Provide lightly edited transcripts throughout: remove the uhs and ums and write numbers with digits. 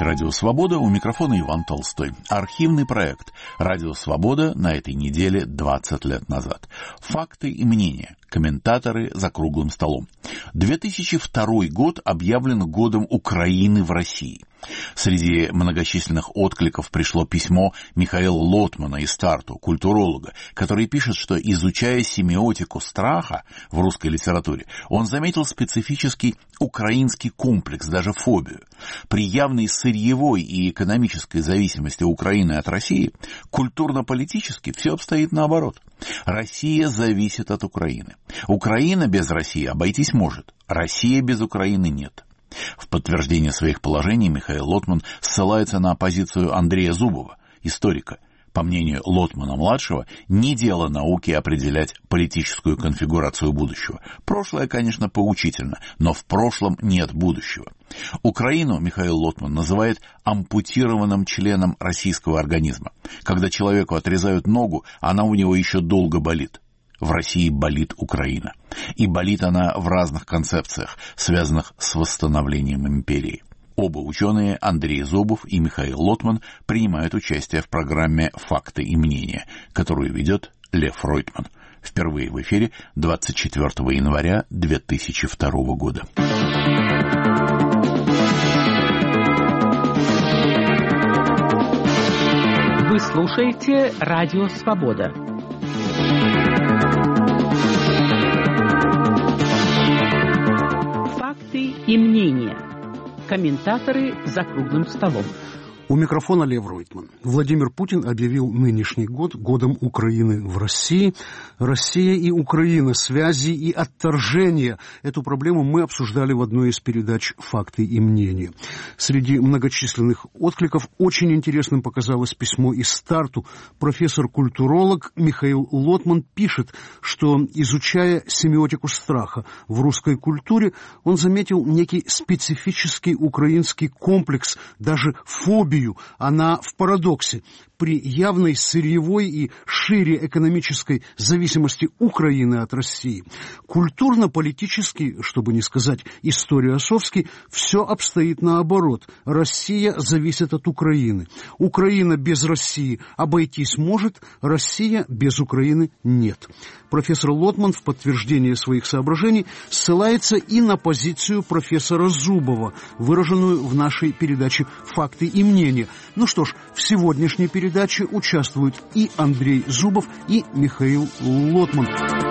«Радио Свобода», у микрофона Иван Толстой. Архивный проект «Радио Свобода» на этой неделе 20 лет назад. Факты и мнения. Комментаторы за круглым столом. 2002 год объявлен годом Украины в России. Среди многочисленных откликов пришло письмо Михаила Лотмана из Тарту, культуролога, который пишет, что, изучая семиотику страха в русской литературе, он заметил специфический украинский комплекс, даже фобию. При явной сырьевой и экономической зависимости Украины от России, культурно-политически все обстоит наоборот. Россия зависит от Украины. Украина без России обойтись может, Россия без Украины нет. В подтверждение своих положений Михаил Лотман ссылается на позицию Андрея Зубова, историка. По мнению Лотмана-младшего, не дело науки определять политическую конфигурацию будущего. Прошлое, конечно, поучительно, но в прошлом нет будущего. Украину Михаил Лотман называет ампутированным членом российского организма. Когда человеку отрезают ногу, она у него еще долго болит. В России болит Украина. И болит она в разных концепциях, связанных с восстановлением империи. Оба ученые, Андрей Зубов и Михаил Лотман, принимают участие в программе «Факты и мнения», которую ведет Лев Ройтман. Впервые в эфире 24 января 2002 года. Вы слушаете «Радио Свобода». Факты и мнения. Комментаторы за круглым столом. У микрофона Лев Ройтман. Владимир Путин объявил нынешний год годом Украины в России. Россия и Украина, связи и отторжения. Эту проблему мы обсуждали в одной из передач «Факты и мнения». Среди многочисленных откликов очень интересным показалось письмо из Тарту. Профессор-культуролог Михаил Лотман пишет, что, изучая семиотику страха в русской культуре, он заметил некий специфический украинский комплекс, даже фобию. Она в парадоксе. При явной сырьевой и шире экономической зависимости Украины от России, культурно-политически, чтобы не сказать историосовски, все обстоит наоборот. Россия зависит от Украины. Украина без России обойтись может, Россия без Украины нет. Профессор Лотман в подтверждение своих соображений ссылается и на позицию профессора Зубова, выраженную в нашей передаче «Факты и мнения». Ну что ж, в сегодняшней передаче участвуют и Андрей Зубов, и Михаил Лотман.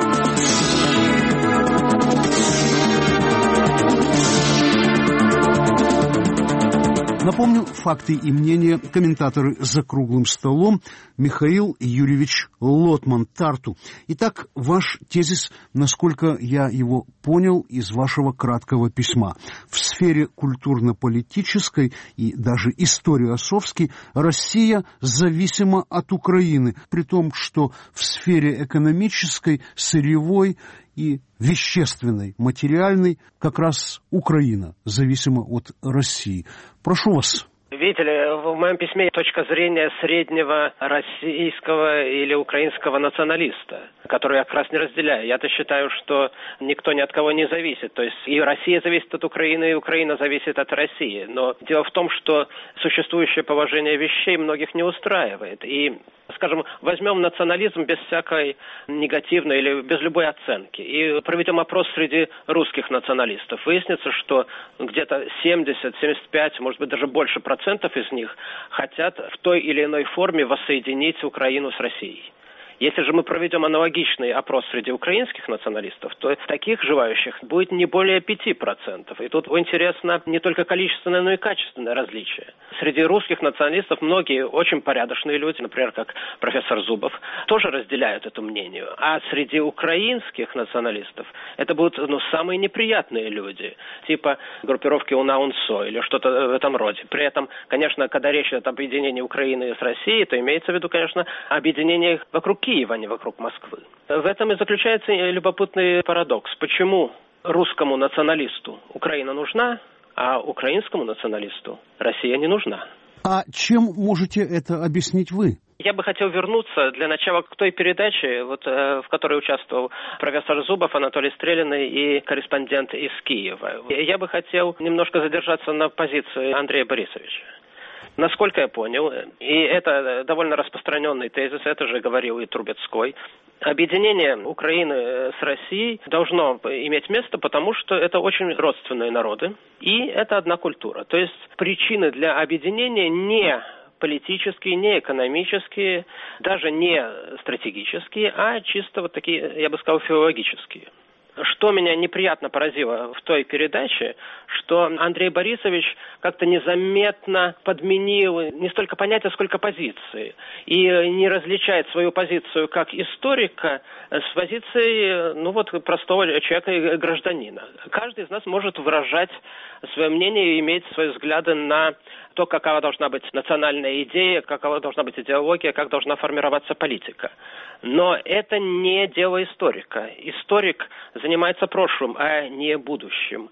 Напомню, факты и мнения, комментаторы за круглым столом, Михаил Юрьевич Лотман, Тарту. Итак, ваш тезис, насколько я его понял из вашего краткого письма. В сфере культурно-политической и даже историосовской Россия зависима от Украины, при том, что в сфере экономической, сырьевой и вещественной, материальной, как раз Украина зависима от России. Прошу вас. Видите ли, в моем письме точка зрения среднего российского или украинского националиста, который я как раз не разделяю. Я-то считаю, что никто ни от кого не зависит. То есть и Россия зависит от Украины, и Украина зависит от России. Но дело в том, что существующее положение вещей многих не устраивает. И, скажем, возьмем национализм без всякой негативной или без любой оценки и проведем опрос среди русских националистов. Выяснится, что где-то 70, 75, может быть даже больше процентов из них хотят в той или иной форме воссоединить Украину с Россией. Если же мы проведем аналогичный опрос среди украинских националистов, то таких желающих будет не более 5%. И тут интересно не только количественное, но и качественное различие. Среди русских националистов многие очень порядочные люди, например, как профессор Зубов, тоже разделяют это мнение. А среди украинских националистов это будут самые неприятные люди, типа группировки УНА-УНСО или что-то в этом роде. При этом, конечно, когда речь идет об объединении Украины с Россией, то имеется в виду, конечно, объединение вокруг Киева, а не вокруг Москвы. В этом и заключается любопытный парадокс. Почему русскому националисту Украина нужна, а украинскому националисту Россия не нужна? А чем можете это объяснить вы? Я бы хотел вернуться для начала к той передаче, в которой участвовал профессор Зубов, Анатолий Стрелиный и корреспондент из Киева. Я бы хотел немножко задержаться на позиции Андрея Борисовича. Насколько я понял, и это довольно распространенный тезис, это же говорил и Трубецкой, объединение Украины с Россией должно иметь место, потому что это очень родственные народы, и это одна культура. То есть причины для объединения не политические, не экономические, даже не стратегические, а чисто такие, я бы сказал, филологические. Что меня неприятно поразило в той передаче, что Андрей Борисович как-то незаметно подменил не столько понятия, сколько позиции. И не различает свою позицию как историка с позицией, простого человека и гражданина. Каждый из нас может выражать свое мнение и иметь свои взгляды на то, какова должна быть национальная идея, какова должна быть идеология, как должна формироваться политика. Но это не дело историка. Историк занимается прошлым, а не будущим.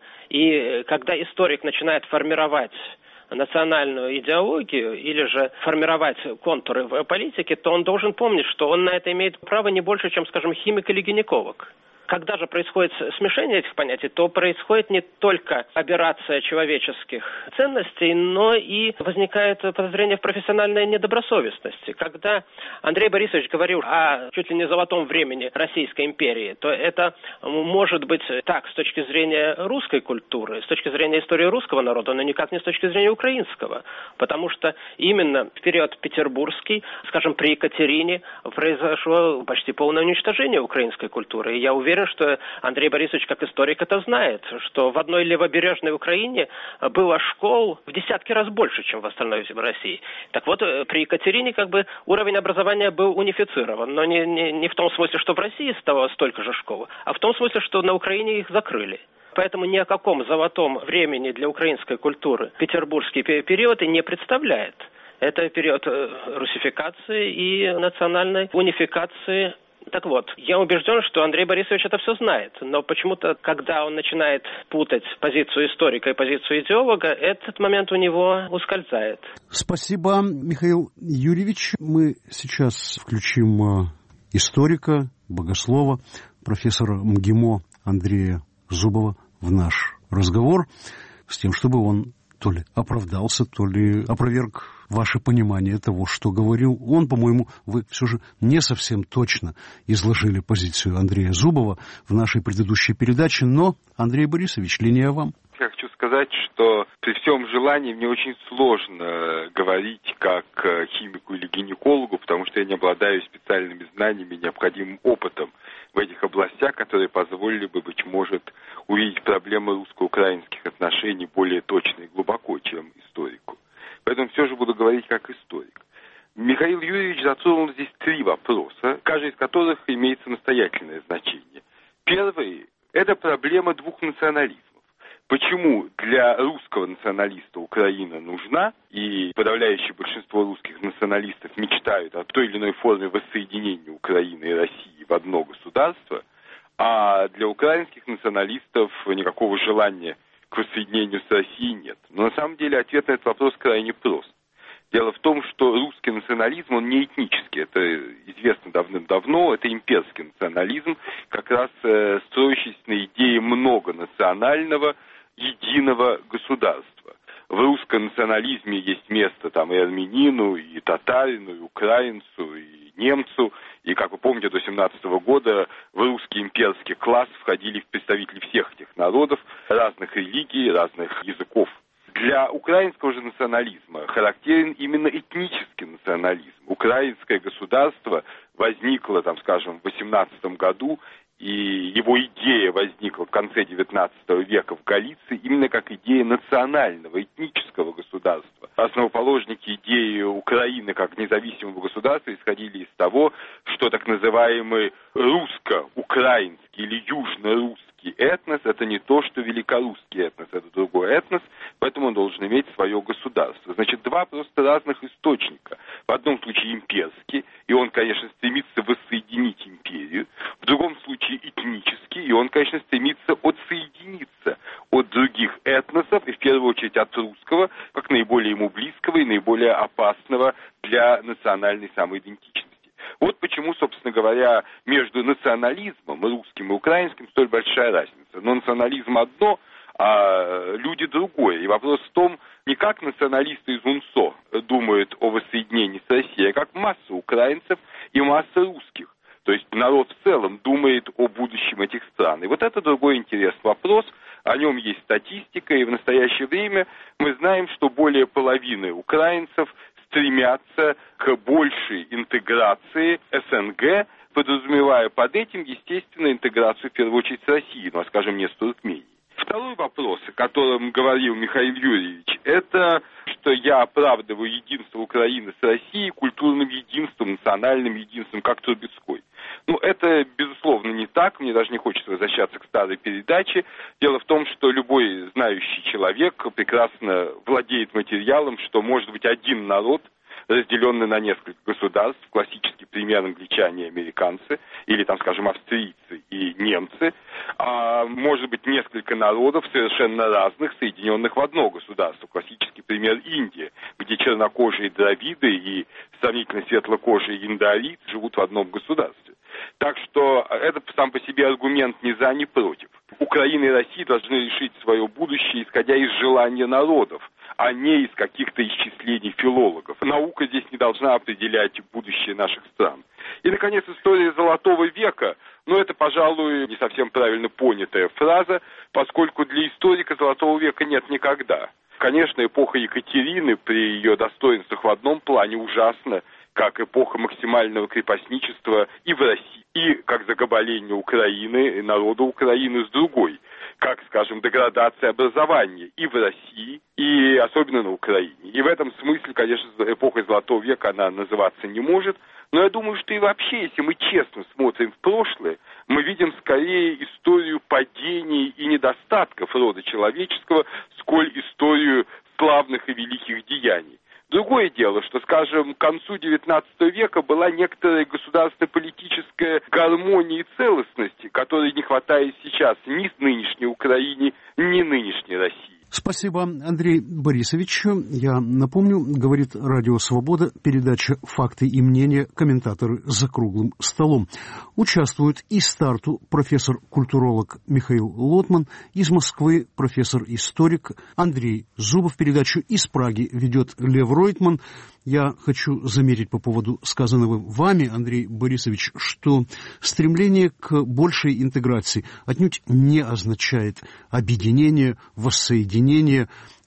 И когда историк начинает формировать национальную идеологию или же формировать контуры в политике, то он должен помнить, что он на это имеет право не больше, чем, скажем, химик или гинеколог. Когда же происходит смешение этих понятий, то происходит не только аберрация человеческих ценностей, но и возникает подозрение в профессиональной недобросовестности. Когда Андрей Борисович говорил о чуть ли не золотом времени Российской империи, то это может быть так с точки зрения русской культуры, с точки зрения истории русского народа, но никак не с точки зрения украинского. Потому что именно в период петербургский, скажем, при Екатерине, произошло почти полное уничтожение украинской культуры. И я уверен, что Андрей Борисович как историк это знает, что в одной левобережной Украине было школ в десятки раз больше, чем в остальной России. Так вот, при Екатерине уровень образования был унифицирован, но не в том смысле, что в России стало столько же школ, а в том смысле, что на Украине их закрыли. Поэтому ни о каком золотом времени для украинской культуры петербургский период и не представляет. Это период русификации и национальной унификации. Так вот, я убежден, что Андрей Борисович это все знает, но почему-то, когда он начинает путать позицию историка и позицию идеолога, этот момент у него ускользает. Спасибо, Михаил Юрьевич. Мы сейчас включим историка, богослова, профессора МГИМО Андрея Зубова в наш разговор с тем, чтобы он то ли оправдался, то ли опроверг ваше понимание того, что говорил он. По-моему, вы все же не совсем точно изложили позицию Андрея Зубова в нашей предыдущей передаче, но, Андрей Борисович, линия вам. Я хочу сказать, что при всем желании мне очень сложно говорить как химику или гинекологу, потому что я не обладаю специальными знаниями, необходимым опытом в этих областях, которые позволили бы, быть может, увидеть проблемы русско-украинских отношений более точно и глубоко, чем историку. Поэтому все же буду говорить как историк. Михаил Юрьевич затронул здесь 3 вопроса, каждый из которых имеет самостоятельное значение. Первый – это проблема 2 национализмов. Почему для русского националиста Украина нужна, и подавляющее большинство русских националистов мечтают о той или иной форме воссоединения Украины и России в одно государство, а для украинских националистов никакого желания к воссоединению с Россией нет. Но на самом деле ответ на этот вопрос крайне прост. Дело в том, что русский национализм, он не этнический, это известно давным-давно, это имперский национализм, как раз строящийся на идее многонационального, единого государства. В русском национализме есть место и армянину, и татарину, и украинцу, и немцу. И, как вы помните, до 1917 года в русский имперский класс входили представители всех этих народов, разных религий, разных языков. Для украинского же национализма характерен именно этнический национализм. Украинское государство возникло, в 18 году, и его идея возникла в конце XIX века в Галиции именно как идея национального, этнического государства. Основоположники идеи Украины как независимого государства исходили из того, что так называемый русско-украинский или южно-русский этнос – это не то, что великорусский этнос, это другой этнос, поэтому он должен иметь свое государство. Значит, 2 просто разных источника. В одном случае имперский, и он, конечно, стремится воссоединить империю. В другом случае этнический, и он, конечно, стремится отсоединиться от других этносов, и в первую очередь от русского, как наиболее ему близкого и наиболее опасного для для национальной самоидентичности. Вот почему, собственно говоря, между национализмом русским и украинским столь большая разница. Но национализм одно, а люди другое. И вопрос в том, не как националисты из УНСО думают о воссоединении с Россией, а как масса украинцев и масса русских. То есть народ в целом думает о будущем этих стран. И вот это другой интересный вопрос, о нем есть статистика, и в настоящее время мы знаем, что более половины украинцев стремятся к большей интеграции СНГ, подразумевая под этим, естественно, интеграцию в первую очередь с Россией, ну а скажем, не с Туркменией. Второй вопрос, о котором говорил Михаил Юрьевич, это что я оправдываю единство Украины с Россией культурным единством, национальным единством, как Трубецкой. Ну, это, безусловно, не так. Мне даже не хочется возвращаться к старой передаче. Дело в том, что любой знающий человек прекрасно владеет материалом, что может быть один народ, разделенный на несколько государств, классический пример англичане и американцы, или, там, скажем, австрийцы и немцы, а может быть несколько народов совершенно разных, соединенных в одно государство, классический пример Индия, где чернокожие дравиды и сравнительно светлокожие индоарийцы живут в одном государстве. Так что это сам по себе аргумент ни за, ни против. Украина и Россия должны решить свое будущее, исходя из желания народов, а не из каких-то исчислений филологов. Наука здесь не должна определять будущее наших стран. И, наконец, история Золотого века. Но это, пожалуй, не совсем правильно понятая фраза, поскольку для историка Золотого века нет никогда. Конечно, эпоха Екатерины при ее достоинствах в одном плане ужасна, как эпоха максимального крепостничества и в России, и как загабаление Украины, и народа Украины с другой, как, скажем, деградация образования и в России, и особенно на Украине. И в этом смысле, конечно, эпохой Золотого века она называться не может, но я думаю, что и вообще, если мы честно смотрим в прошлое, мы видим скорее историю падений и недостатков рода человеческого, сколь историю славных и великих деяний. Другое дело, что, скажем, к концу XIX века была некоторая государственно-политическая гармония и целостность, которой не хватает сейчас ни нынешней Украине, ни нынешней России. Спасибо, Андрей Борисович. Я напомню, говорит Радио Свобода, передача «Факты и мнения», комментаторы за круглым столом. Участвуют и старту профессор-культуролог Михаил Лотман, из Москвы профессор-историк Андрей Зубов. Передачу из Праги ведет Лев Ройтман. Я хочу заметить по поводу сказанного вами, Андрей Борисович, что стремление к большей интеграции отнюдь не означает объединение, воссоединение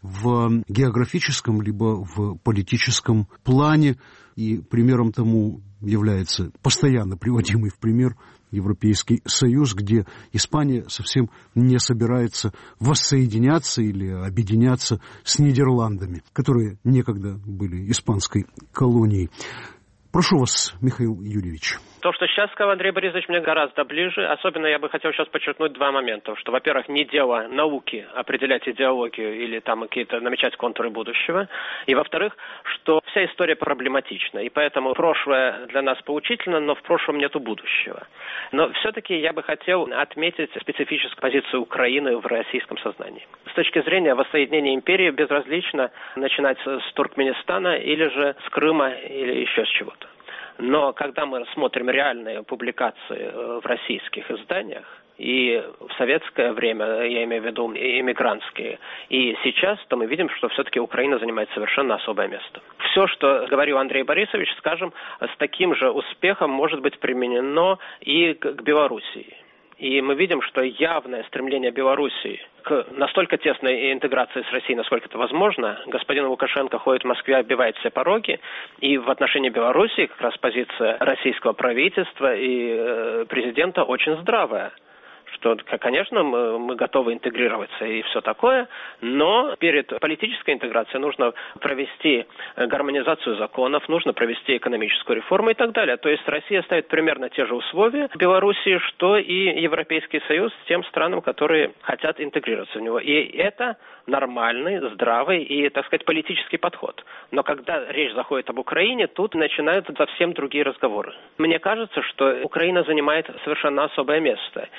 в географическом либо в политическом плане. И примером тому является постоянно приводимый в пример Европейский Союз, где Испания совсем не собирается воссоединяться или объединяться с Нидерландами, которые некогда были испанской колонией. Прошу вас, Михаил Юрьевич. То, что сейчас сказал Андрей Борисович, мне гораздо ближе. Особенно я бы хотел сейчас подчеркнуть два момента. Что, во-первых, не дело науки определять идеологию или там какие-то намечать контуры будущего. И, во-вторых, что вся история проблематична. И поэтому прошлое для нас поучительно, но в прошлом нету будущего. Но все-таки я бы хотел отметить специфическую позицию Украины в российском сознании. С точки зрения воссоединения империи безразлично начинать с Туркменистана или же с Крыма или еще с чего-то. Но когда мы смотрим реальные публикации в российских изданиях, и в советское время, я имею в виду иммигрантские, и сейчас, то мы видим, что все-таки Украина занимает совершенно особое место. Все, что говорил Андрей Борисович, скажем, с таким же успехом может быть применено и к Белоруссии. И мы видим, что явное стремление Белоруссии к настолько тесной интеграции с Россией, насколько это возможно, господин Лукашенко ходит в Москве, оббивает все пороги, и в отношении Белоруссии как раз позиция российского правительства и президента очень здравая. Что, конечно, мы готовы интегрироваться и все такое, но перед политической интеграцией нужно провести гармонизацию законов, нужно провести экономическую реформу и так далее. То есть Россия ставит примерно те же условия Белоруссии, что и Европейский Союз тем странам, которые хотят интегрироваться в него. И это нормальный, здравый и, так сказать, политический подход. Но когда речь заходит об Украине, тут начинаются совсем другие разговоры. Мне кажется, что Украина занимает совершенно особое место. И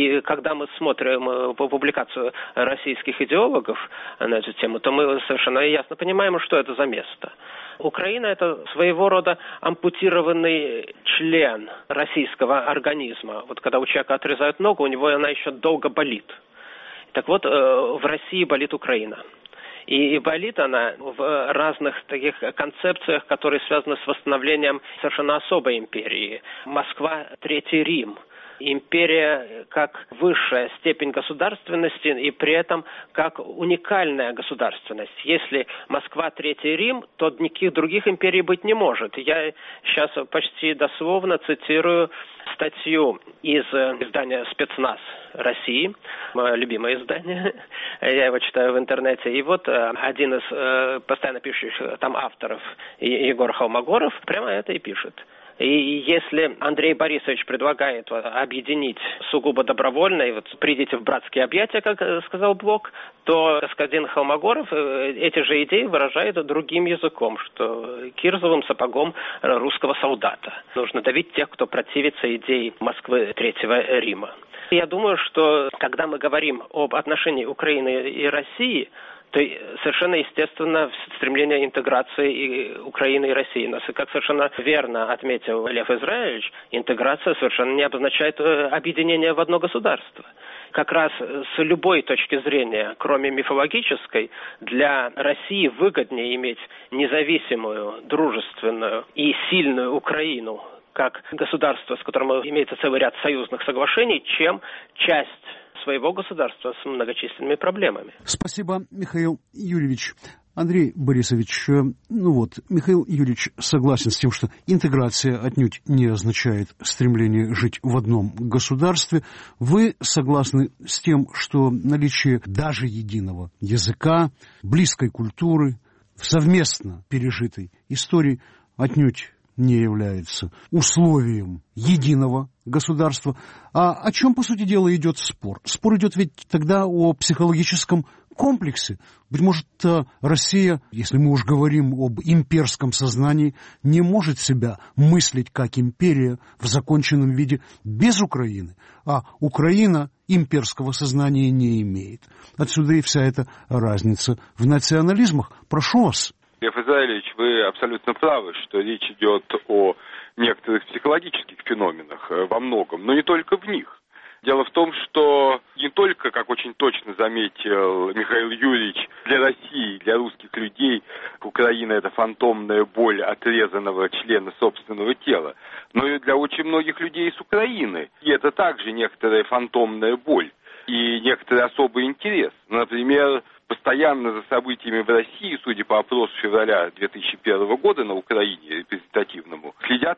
И когда мы смотрим публикацию российских идеологов на эту тему, то мы совершенно ясно понимаем, что это за место. Украина – это своего рода ампутированный член российского организма. Вот когда у человека отрезают ногу, у него она еще долго болит. Так вот, в России болит Украина. И болит она в разных таких концепциях, которые связаны с восстановлением совершенно особой империи. Москва – Третий Рим. Империя как высшая степень государственности и при этом как уникальная государственность. Если Москва Третий Рим, то никаких других империй быть не может. Я сейчас почти дословно цитирую статью из издания «Спецназ России», мое любимое издание, я его читаю в интернете. И вот один из постоянно пишущих там авторов, Егор Холмогоров, прямо это и пишет. И если Андрей Борисович предлагает объединить сугубо добровольно, и вот придите в братские объятия, как сказал Блок, то господин Холмогоров эти же идеи выражает другим языком, что кирзовым сапогом русского солдата. Нужно давить тех, кто противится идее Москвы Третьего Рима. Я думаю, что когда мы говорим об отношении Украины и России, то совершенно естественно стремление интеграции и Украины и России. Но, как совершенно верно отметил Лев Израилевич, интеграция совершенно не обозначает объединение в одно государство. Как раз с любой точки зрения, кроме мифологической, для России выгоднее иметь независимую, дружественную и сильную Украину, как государство, с которым имеется целый ряд союзных соглашений, чем часть своего государства с многочисленными проблемами. Спасибо, Михаил Юрьевич. Андрей Борисович, Михаил Юрьевич согласен с тем, что интеграция отнюдь не означает стремление жить в одном государстве. Вы согласны с тем, что наличие даже единого языка, близкой культуры, совместно пережитой истории отнюдь не является условием единого государства. А о чем, по сути дела, идет спор? Спор идет ведь тогда о психологическом комплексе. Быть может, Россия, если мы уж говорим об имперском сознании, не может себя мыслить как империя в законченном виде без Украины, а Украина имперского сознания не имеет. Отсюда и вся эта разница в национализмах. Прошу вас. Лев Израилевич, вы абсолютно правы, что речь идет о некоторых психологических феноменах во многом, но не только в них. Дело в том, что не только, как очень точно заметил Михаил Юрьевич, для России, для русских людей Украина – это фантомная боль отрезанного члена собственного тела, но и для очень многих людей с Украины. И это также некоторая фантомная боль и некоторый особый интерес. Например, постоянно за событиями в России, судя по опросу февраля 2001 года на Украине, репрезентативному, следят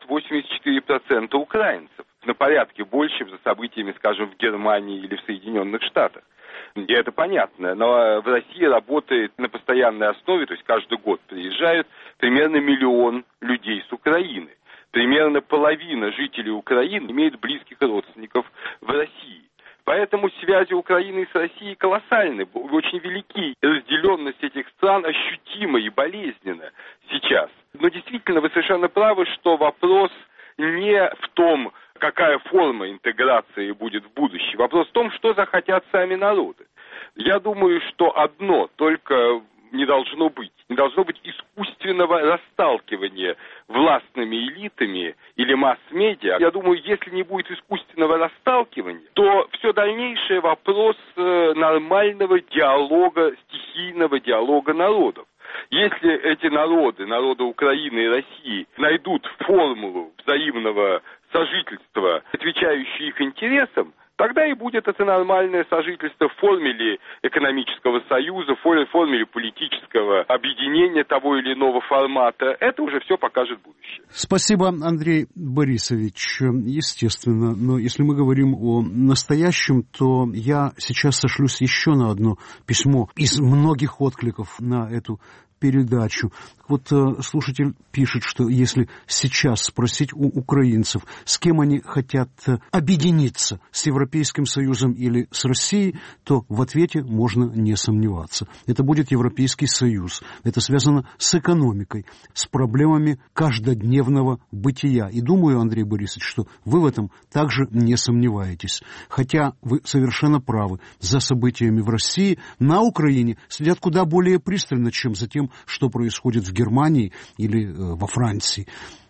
84% украинцев. На порядке больше за событиями, скажем, в Германии или в Соединенных Штатах. И это понятно. Но в России работает на постоянной основе, то есть каждый год приезжают примерно 1 миллион людей с Украины. Примерно половина жителей Украины имеет близких родственников в России. Поэтому связи Украины с Россией колоссальны, очень велики. Разделенность этих стран ощутима и болезненна сейчас. Но действительно, вы совершенно правы, что вопрос не в том, какая форма интеграции будет в будущем. Вопрос в том, что захотят сами народы. Я думаю, что одно только не должно быть. Не должно быть искусственного расталкивания властными элитами или масс-медиа. Я думаю, если не будет искусственного расталкивания, то все дальнейшее вопрос нормального диалога, стихийного диалога народов. Если эти народы Украины и России, найдут формулу взаимного сожительства, отвечающую их интересам, тогда и будет это нормальное сожительство в форме экономического союза, в форме политического объединения того или иного формата. Это уже все покажет будущее. Спасибо, Андрей Борисович. Естественно, но если мы говорим о настоящем, то я сейчас сошлюсь еще на одно письмо из многих откликов на эту передачу. Вот слушатель пишет, что если сейчас спросить у украинцев, с кем они хотят объединиться, с Европейским Союзом или с Россией, то в ответе можно не сомневаться. Это будет Европейский Союз. Это связано с экономикой, с проблемами каждодневного бытия. И думаю, Андрей Борисович, что вы в этом также не сомневаетесь. Хотя вы совершенно правы. За событиями в России на Украине следят куда более пристально, чем за тем, что происходит в Германии или во Франции.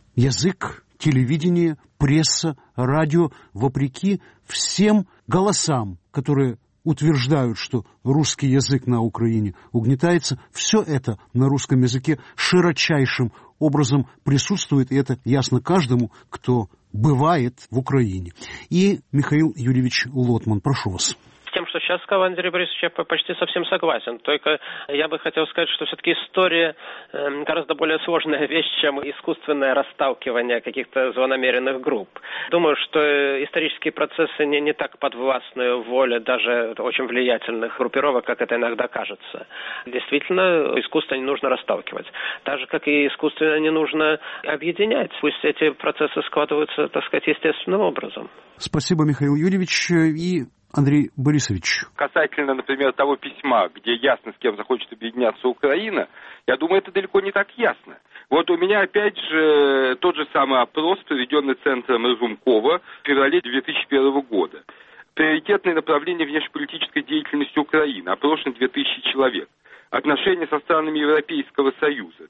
Язык, телевидение, пресса, радио, вопреки всем голосам, которые утверждают, что русский язык на Украине угнетается, все это на русском языке широчайшим образом присутствует, и это ясно каждому, кто бывает в Украине. И Михаил Юрьевич Лотман, прошу вас. С тем, что сейчас сказал Андрей Борисович, я почти совсем согласен. Только я бы хотел сказать, что все-таки история гораздо более сложная вещь, чем искусственное расталкивание каких-то злонамеренных групп. Думаю, что исторические процессы не так подвластны воле даже очень влиятельных группировок, как это иногда кажется. Действительно, искусство не нужно расталкивать. Так же, как и искусственно не нужно объединять. Пусть эти процессы складываются, так сказать, естественным образом. Спасибо, Михаил Юрьевич. И Андрей Борисович. Касательно, например, того письма, где ясно, с кем захочет объединяться Украина, я думаю, это далеко не так ясно. Вот у меня, опять же, тот же самый опрос, проведенный Центром Разумкова в феврале 2001 года. Приоритетные направления внешнеполитической деятельности Украины. Опрошено 2000 человек. Отношения со странами Европейского Союза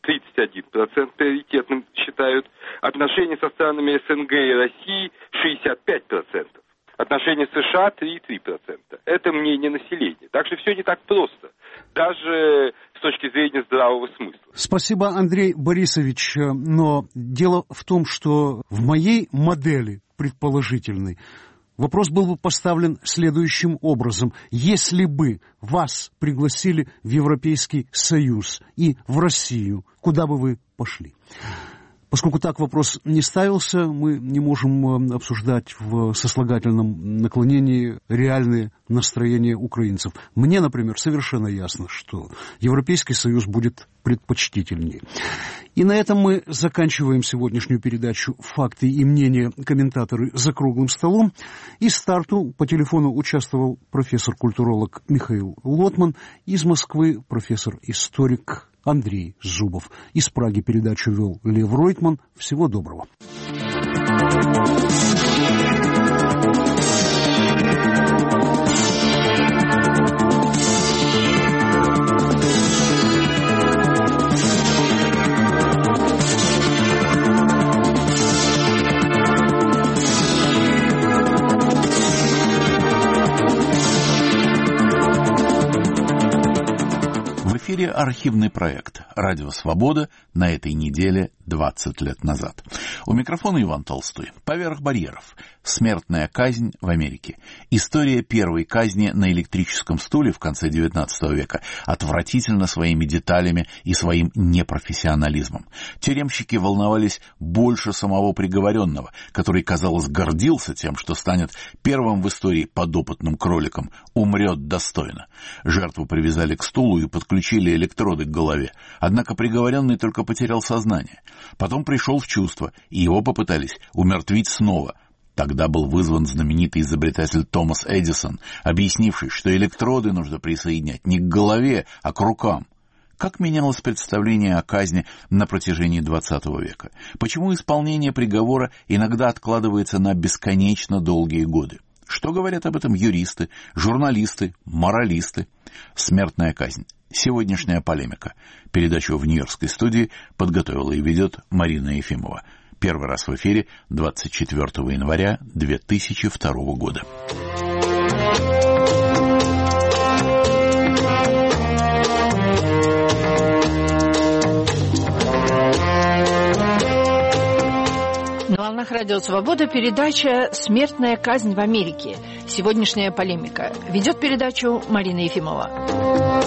31% приоритетным считают. Отношения со странами СНГ и России 65%. Отношения США 3,3%. Это мнение населения. Так что все не так просто. Даже с точки зрения здравого смысла. Спасибо, Андрей Борисович. Но дело в том, что в моей модели предположительной вопрос был бы поставлен следующим образом. Если бы вас пригласили в Европейский Союз и в Россию, куда бы вы пошли? Поскольку так вопрос не ставился, мы не можем обсуждать в сослагательном наклонении реальные настроения украинцев. Мне, например, совершенно ясно, что Европейский Союз будет предпочтительнее. И на этом мы заканчиваем сегодняшнюю передачу «Факты и мнения. Комментаторы за круглым столом». Из старту по телефону участвовал профессор-культуролог Михаил Лотман, из Москвы профессор-историк Андрей Зубов. Из Праги передачу вел Лев Ройтман. Всего доброго. В эфире архивный проект «Радио Свобода» на этой неделе 20 лет назад. У микрофона Иван Толстой. Поверх барьеров. Смертная казнь в Америке. История первой казни на электрическом стуле в конце XIX века отвратительна своими деталями и своим непрофессионализмом. Тюремщики волновались больше самого приговоренного, который, казалось, гордился тем, что станет первым в истории подопытным кроликом, умрет достойно. Жертву привязали к стулу и подключили электроды к голове. Однако приговоренный только потерял сознание. Потом пришел в чувство, и его попытались умертвить снова. Тогда был вызван знаменитый изобретатель Томас Эдисон, объяснивший, что электроды нужно присоединять не к голове, а к рукам. Как менялось представление о казни на протяжении XX века? Почему исполнение приговора иногда откладывается на бесконечно долгие годы? Что говорят об этом юристы, журналисты, моралисты? Смертная казнь. Сегодняшняя полемика. Передачу в Нью-Йоркской студии подготовила и ведет Марина Ефимова. Первый раз в эфире 24 января 2002 года. На волнах Радио Свобода передача «Смертная казнь в Америке». Сегодняшняя полемика. Ведет передачу Марина Ефимова.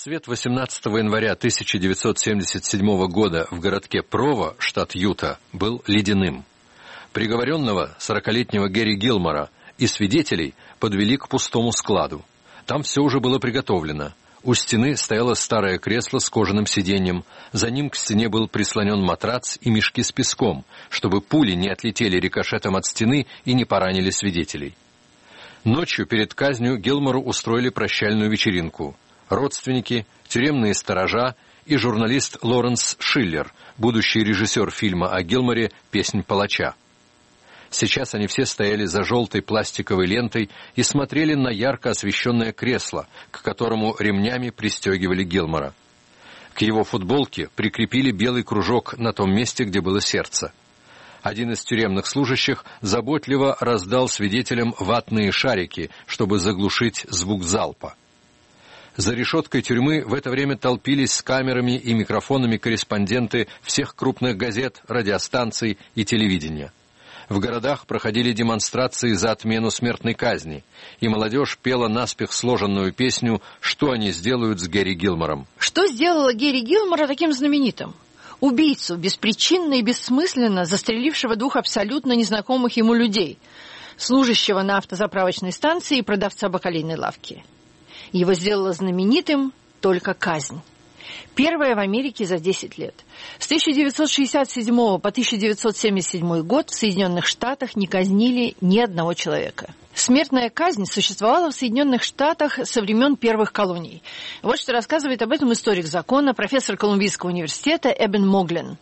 Рассвет 18 января 1977 года в городке Прово, штат Юта, был ледяным. Приговоренного 40-летнего Гэри Гилмора и свидетелей подвели к пустому складу. Там все уже было приготовлено. У стены стояло старое кресло с кожаным сиденьем, за ним к стене был прислонен матрац и мешки с песком, чтобы пули не отлетели рикошетом от стены и не поранили свидетелей. Ночью перед казнью Гилмору устроили прощальную вечеринку. Родственники, тюремные сторожа и журналист Лоренс Шиллер, будущий режиссер фильма о Гилморе «Песнь палача». Сейчас они все стояли за желтой пластиковой лентой и смотрели на ярко освещенное кресло, к которому ремнями пристегивали Гилмора. К его футболке прикрепили белый кружок на том месте, где было сердце. Один из тюремных служащих заботливо раздал свидетелям ватные шарики, чтобы заглушить звук залпа. За решеткой тюрьмы в это время толпились с камерами и микрофонами корреспонденты всех крупных газет, радиостанций и телевидения. В городах проходили демонстрации за отмену смертной казни, и молодежь пела наспех сложенную песню «Что они сделают с Гэри Гилмором?». Что сделало Гэри Гилмора таким знаменитым? Убийцу, беспричинно и бессмысленно застрелившего двух абсолютно незнакомых ему людей, служащего на автозаправочной станции и продавца бакалейной лавки. Его сделала знаменитым только казнь. Первая в Америке за 10 лет. С 1967 по 1977 год в Соединенных Штатах не казнили ни одного человека. Смертная казнь существовала в Соединенных Штатах со времен первых колоний. Вот что рассказывает об этом историк закона, профессор Колумбийского университета Эбен Моглен.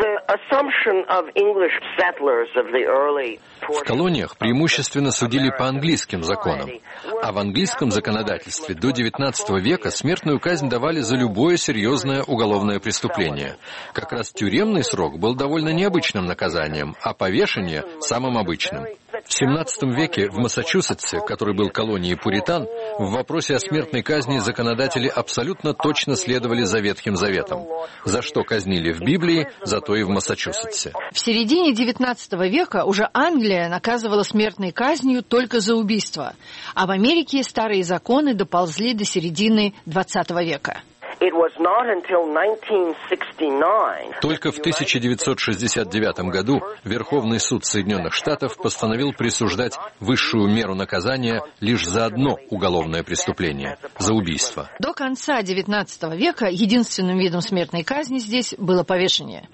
В колониях преимущественно судили по английским законам, а в английском законодательстве до XIX века смертную казнь давали за любое серьезное уголовное преступление. Как раз тюремный срок был довольно необычным наказанием, а повешение – самым обычным. В XVII веке в Массачусетсе, который был колонией пуритан, в вопросе о смертной казни законодатели абсолютно точно следовали за Ветхим Заветом. За что казнили в Библии, зато и в Массачусетсе. В середине XIX века уже Англия наказывала смертной казнью только за убийство, а в Америке старые законы доползли до середины XX века. Только в 1969 году Верховный суд Соединенных Штатов постановил присуждать высшую меру наказания лишь за одно уголовное преступление – за убийство. До конца XIX века единственным видом смертной казни здесь было повешение.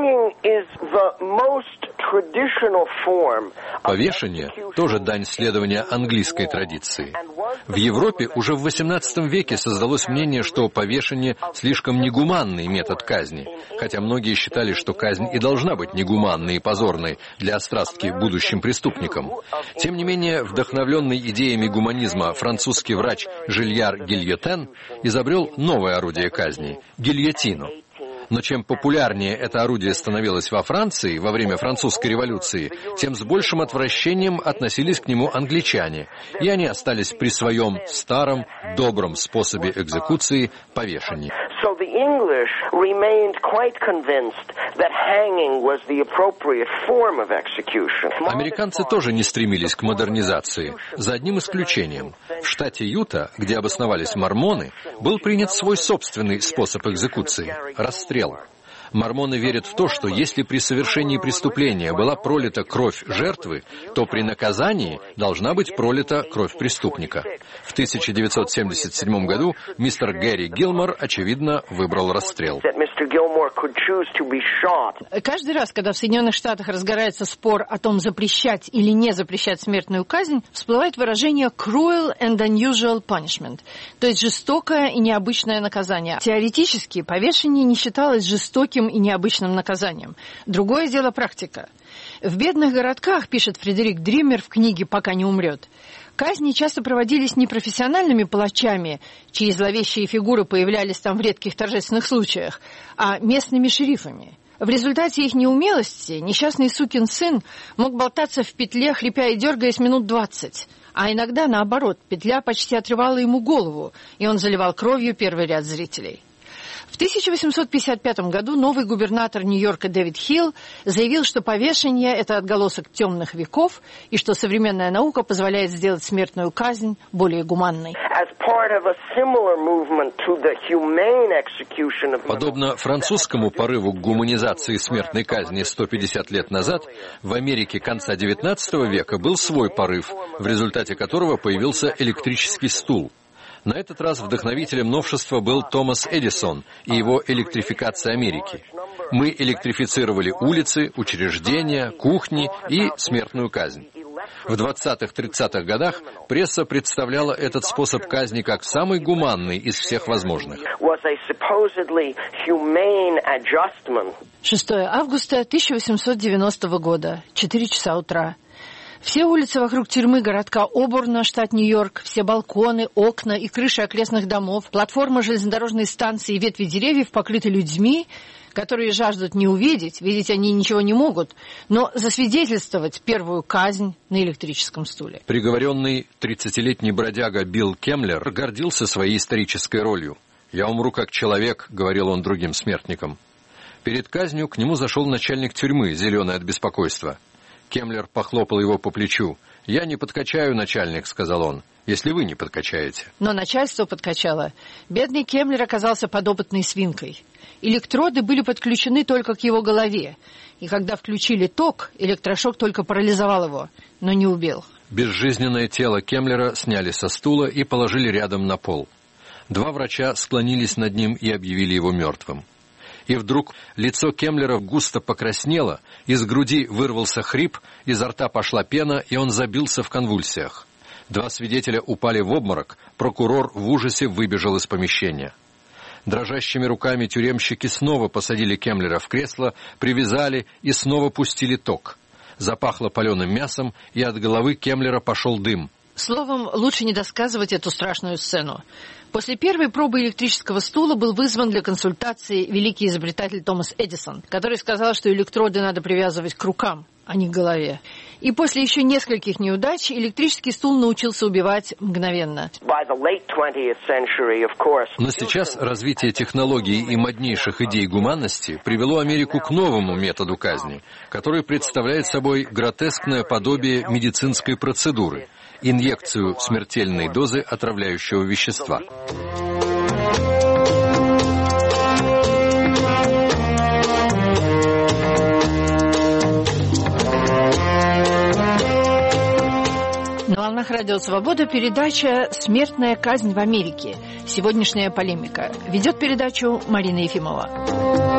Повешение – тоже дань следования английской традиции. В Европе уже в XVIII веке создалось мнение, что повешение – слишком негуманный метод казни, хотя многие считали, что казнь и должна быть негуманной и позорной для острастки будущим преступникам. Тем не менее, вдохновленный идеями гуманизма французский врач Жильяр Гильотен изобрел новое орудие казни – гильотину. Но чем популярнее это орудие становилось во Франции во время французской революции, тем с большим отвращением относились к нему англичане, и они остались при своем старом, добром способе экзекуции – повешении. Американцы тоже не стремились к модернизации, за одним исключением. В штате Юта, где обосновались мормоны, был принят свой собственный способ экзекуции – расстрел. Мормоны верят в то, что если при совершении преступления была пролита кровь жертвы, то при наказании должна быть пролита кровь преступника. В 1977 году мистер Гэри Гилмор, очевидно, выбрал расстрел. Каждый раз, когда в Соединенных Штатах разгорается спор о том, запрещать или не запрещать смертную казнь, всплывает выражение «cruel and unusual punishment», то есть жестокое и необычное наказание. Теоретически повешение не считалось жестоким и необычным наказанием. Другое дело практика. В бедных городках, пишет Фредерик Дример в книге «Пока не умрет», казни часто проводились не профессиональными палачами, чьи зловещие фигуры появлялись там в редких торжественных случаях, а местными шерифами. В результате их неумелости несчастный сукин сын мог болтаться в петле, хрипя и дергаясь минут 20. А иногда, наоборот, петля почти отрывала ему голову, и он заливал кровью первый ряд зрителей. В В 1855 году новый губернатор Нью-Йорка Дэвид Хилл заявил, что повешение – это отголосок темных веков, и что современная наука позволяет сделать смертную казнь более гуманной. Подобно французскому порыву к гуманизации смертной казни 150 лет назад, в Америке конца XIX века был свой порыв, в результате которого появился электрический стул. На этот раз вдохновителем новшества был Томас Эдисон и его электрификация Америки. Мы электрифицировали улицы, учреждения, кухни и смертную казнь. В 20-30-х годах пресса представляла этот способ казни как самый гуманный из всех возможных. 6 августа 1890 года, 4 часа утра. Все улицы вокруг тюрьмы городка Обурна, штат Нью-Йорк, все балконы, окна и крыши окрестных домов, платформа железнодорожной станции и ветви деревьев покрыты людьми, которые жаждут не увидеть, видеть они ничего не могут, но засвидетельствовать первую казнь на электрическом стуле. Приговоренный 30-летний бродяга Билл Кемлер гордился своей исторической ролью. «Я умру как человек», — говорил он другим смертникам. Перед казнью к нему зашел начальник тюрьмы, зеленый от беспокойства. Кемлер похлопал его по плечу. «Я не подкачаю, начальник», — сказал он, — «если вы не подкачаете». Но начальство подкачало. Бедный Кемлер оказался подопытной свинкой. Электроды были подключены только к его голове. И когда включили ток, электрошок только парализовал его, но не убил. Безжизненное тело Кемлера сняли со стула и положили рядом на пол. 2 врача склонились над ним и объявили его мертвым. И вдруг лицо Кемлера густо покраснело, из груди вырвался хрип, изо рта пошла пена, и он забился в конвульсиях. 2 свидетеля упали в обморок, прокурор в ужасе выбежал из помещения. Дрожащими руками тюремщики снова посадили Кемлера в кресло, привязали и снова пустили ток. Запахло паленым мясом, и от головы Кемлера пошел дым. Словом, лучше не досказывать эту страшную сцену. После первой пробы электрического стула был вызван для консультации великий изобретатель Томас Эдисон, который сказал, что электроды надо привязывать к рукам, а не к голове. И после еще нескольких неудач электрический стул научился убивать мгновенно. Но сейчас развитие технологий и моднейших идей гуманности привело Америку к новому методу казни, который представляет собой гротескное подобие медицинской процедуры – инъекцию смертельной дозы отравляющего вещества. На волнах Радио Свобода передача «Смертная казнь в Америке. Сегодняшняя полемика». Ведет передачу Марина Ефимова.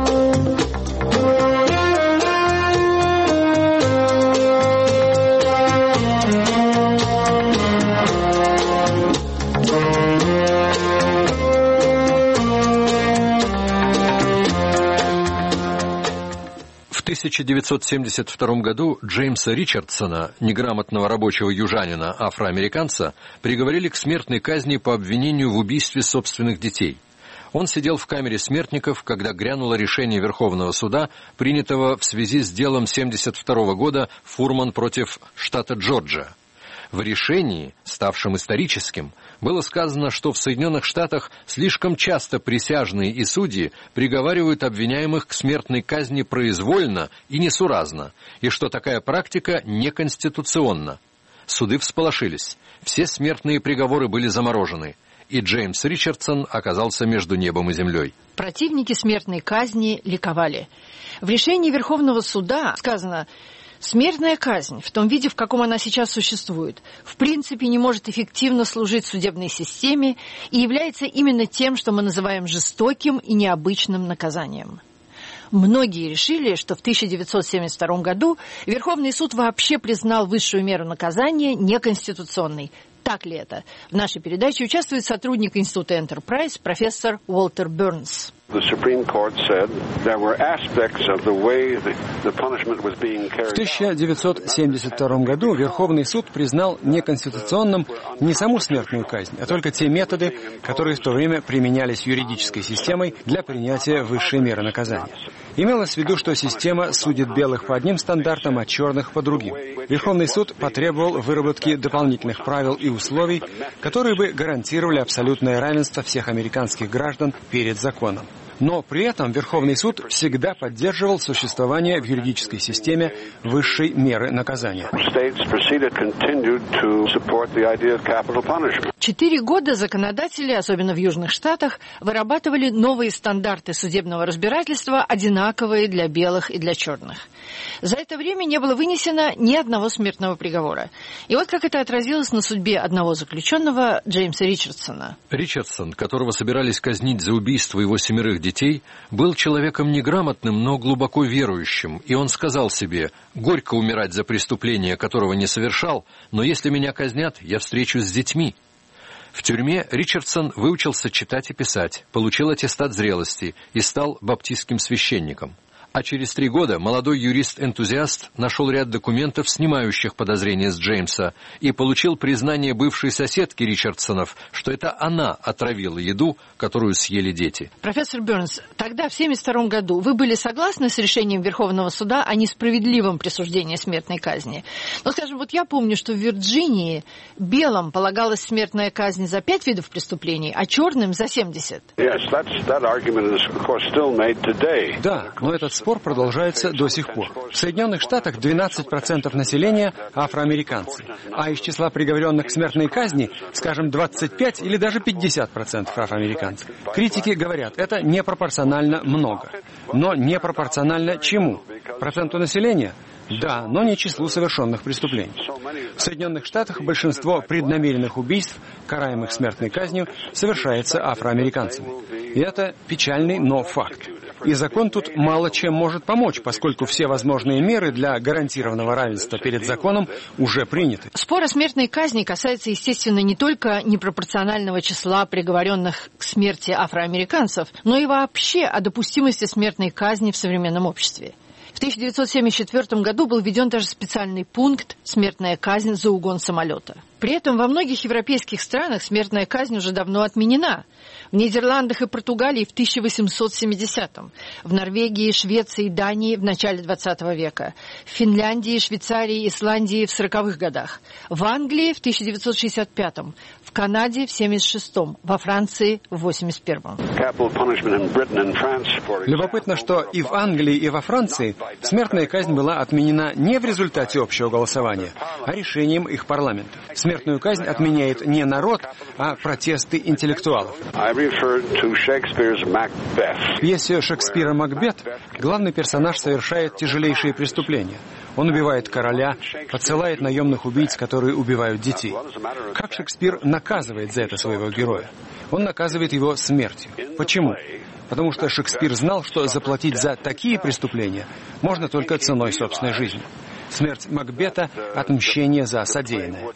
В 1972 году Джеймса Ричардсона, неграмотного рабочего южанина, афроамериканца, приговорили к смертной казни по обвинению в убийстве собственных детей. Он сидел в камере смертников, когда грянуло решение Верховного суда, принятого в связи с делом 1972 года Фурман против штата Джорджия. В решении, ставшем историческим, было сказано, что в Соединенных Штатах слишком часто присяжные и судьи приговаривают обвиняемых к смертной казни произвольно и несуразно, и что такая практика неконституционна. Суды всполошились, все смертные приговоры были заморожены, и Джеймс Ричардсон оказался между небом и землей. Противники смертной казни ликовали. В решении Верховного суда сказано: смертная казнь, в том виде, в каком она сейчас существует, в принципе не может эффективно служить судебной системе и является именно тем, что мы называем жестоким и необычным наказанием. Многие решили, что в 1972 году Верховный суд вообще признал высшую меру наказания неконституционной. Так ли это? В нашей передаче участвует сотрудник Института Enterprise, профессор Уолтер Бернс. В 1972 году Верховный суд признал неконституционным не саму смертную казнь, а только те методы, которые в то время применялись юридической системой для принятия высшей меры наказания. Имелось в виду, что система судит белых по одним стандартам, а черных по другим. Верховный суд потребовал выработки дополнительных правил и условий, которые бы гарантировали абсолютное равенство всех американских граждан перед законом. Но при этом Верховный суд всегда поддерживал существование в юридической системе высшей меры наказания. 4 года законодатели, особенно в Южных Штатах, вырабатывали новые стандарты судебного разбирательства, одинаковые для белых и для черных. За это время не было вынесено ни одного смертного приговора. И вот как это отразилось на судьбе одного заключенного, Джеймса Ричардсона. Ричардсон, которого собирались казнить за убийство его 7 детей, был человеком неграмотным, но глубоко верующим, и он сказал себе: «Горько умирать за преступление, которого не совершал, но если меня казнят, я встречусь с детьми». В тюрьме Ричардсон выучился читать и писать, получил аттестат зрелости и стал баптистским священником. А через 3 года молодой юрист-энтузиаст нашел ряд документов, снимающих подозрения с Джеймса, и получил признание бывшей соседки Ричардсонов, что это она отравила еду, которую съели дети. Профессор Бернс, тогда, в 1972 году, вы были согласны с решением Верховного суда о несправедливом присуждении смертной казни? Но, скажем, вот я помню, что в Вирджинии белым полагалась смертная казнь за 5 видов преступлений, а черным за 70. Да, но этот спор продолжается до сих пор. В Соединенных Штатах 12% населения афроамериканцы, а из числа приговоренных к смертной казни, скажем, 25 или даже 50% афроамериканцев. Критики говорят, это непропорционально много. Но непропорционально чему? Проценту населения? Да, но не числу совершенных преступлений. В Соединенных Штатах большинство преднамеренных убийств, караемых смертной казнью, совершается афроамериканцами. И это печальный, но факт. И закон тут мало чем может помочь, поскольку все возможные меры для гарантированного равенства перед законом уже приняты. Спор о смертной казни касается, естественно, не только непропорционального числа приговоренных к смерти афроамериканцев, но и вообще о допустимости смертной казни в современном обществе. В 1974 году был введен даже специальный пункт «Смертная казнь за угон самолета». При этом во многих европейских странах смертная казнь уже давно отменена. В Нидерландах и Португалии в 1870-м, в Норвегии, Швеции и Дании в начале 20 века, в Финляндии, Швейцарии и Исландии в 40-х годах, в Англии в 1965-м, в Канаде в 1976-м, во Франции в 1981-м. Любопытно, что и в Англии, и во Франции смертная казнь была отменена не в результате общего голосования, а решением их парламентов. Смертную казнь отменяет не народ, а протесты интеллектуалов. В пьесе Шекспира «Макбет» главный персонаж совершает тяжелейшие преступления. Он убивает короля, подсылает наемных убийц, которые убивают детей. Как Шекспир наказывает за это своего героя? Он наказывает его смертью. Почему? Потому что Шекспир знал, что заплатить за такие преступления можно только ценой собственной жизни. Смерть Макбета – отмщение за содеянное.